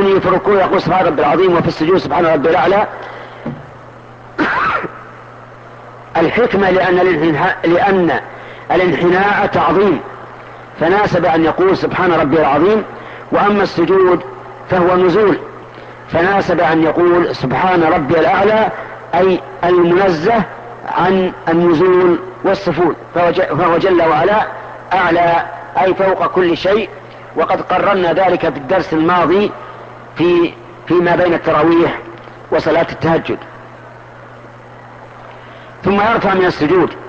كونه في الركوع يقول سبحان ربي العظيم وفي السجود سبحان ربي الأعلى. الحكمة لأن الانحناء تعظيم، فناسب أن يقول سبحان ربي العظيم. وأما السجود فهو نزول، فناسب أن يقول سبحان ربي الأعلى، أي المنزه عن النزول والسفول، فهو جل وعلا أعلى أي فوق كل شيء. وقد قررنا ذلك في الدرس الماضي فيما بين التراويح وصلاة التهجد. ثم يرفع من السجود،